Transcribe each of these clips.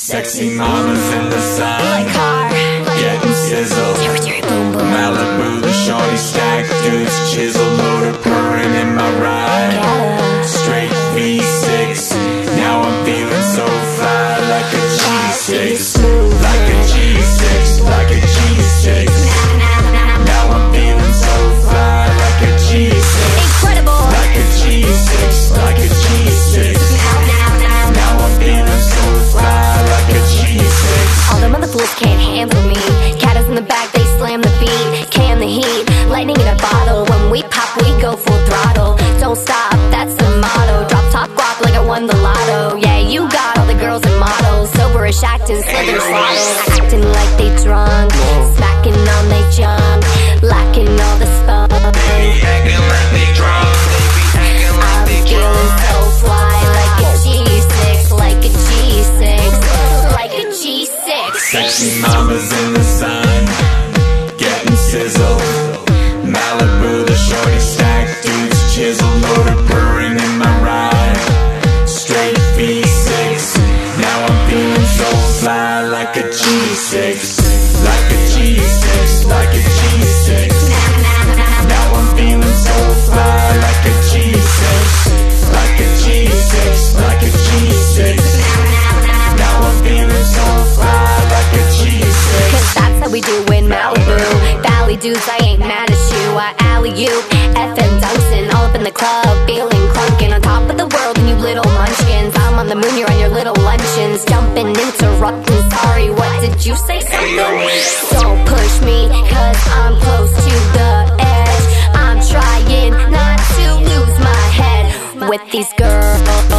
Sexy mamas in the sun, getting sizzle. Malibu, the shorty stack, dudes chisel, motor purring in my ride. Straight V6, now I'm feeling so fly, like a G6, like a G6, like a G6. Now I'm feeling so fly, like a G6, incredible, like a G6, like a G6. Now I'm feeling so fly, like a G6. All the mother fools can't handle me. Cat is in the back, they slam the beat. Can the heat, lightning in a bottle. When we pop, we go full throttle. Don't stop, that's the motto. Drop top guap like I won the lotto. Yeah, you got all the girls and models. Soberish acting, slither swaddles. Acting like they drunk, smacking on they junk, lacking all the spunk. Baby acting like they drunk, baby acting like they I'm feeling drunk. so fly, like a G6, like a G6, like a G6. Sexy mamas in the sun, getting sizzle. Malibu, the shorty stack, dudes chisel, motor purring in my ride. Straight V6, now I'm feeling so fly, like a G6, like a G6, like a G6. Now I'm feeling so fly, like a G6, like a G6, like a G6. Now I'm feeling so fly, like a G6. Cause that's how we do in Malibu. Valley dudes, I ain't mad at you. I alley-oop, FM Dunson, all up in the club, feeling crunkin', on top of the world and you little munchkins. I'm on the moon, you're on your little luncheons, jumping, interrupting, sorry, what did you say, something? Don't push me, cause I'm close to the edge. I'm trying not to lose my head with these girls,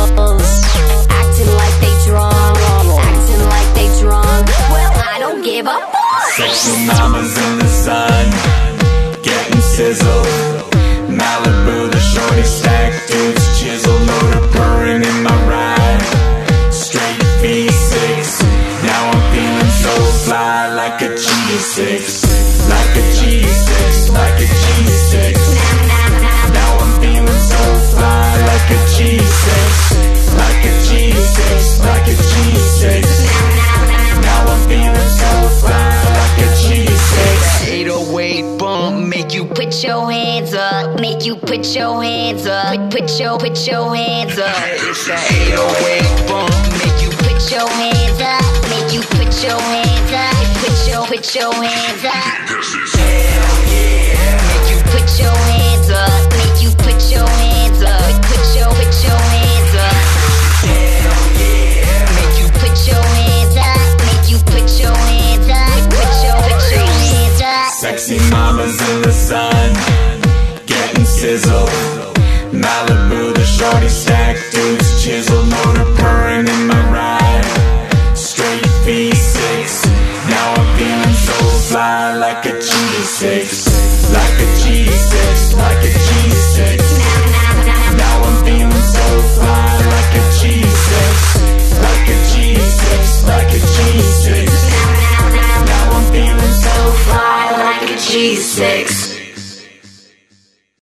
acting like they drunk, acting like they drunk. Well, I don't give a fuck. Sexy mamas in the sun, getting sizzle. Malibu, the shorty stack, dudes chisel, motor purring in my ride. Straight V6, now I'm feeling so fly, like a G6, like a G6, like a G6. Now I'm feeling so fly, like a G6, like a G6, like a G6. Now I'm feeling so fly, like a G6. 808 bump, make you Put your hands up, make you put your hands up, put your hands up. it's that 808 bump, make you Put your hands up, make you put your hands up, put your hands up. hell yeah. Make you put your hands up, make you put your hands up, put your hands up. Hell yeah. Make you put your hands up, make you put your hands up, put your hands up. Sexy mamas in the sun, getting sizzle. Malibu, the shorty stack, dudes chisel, motor purring in my ride. Straight V6, now I'm feeling so fly, like a G6, like a G6, like a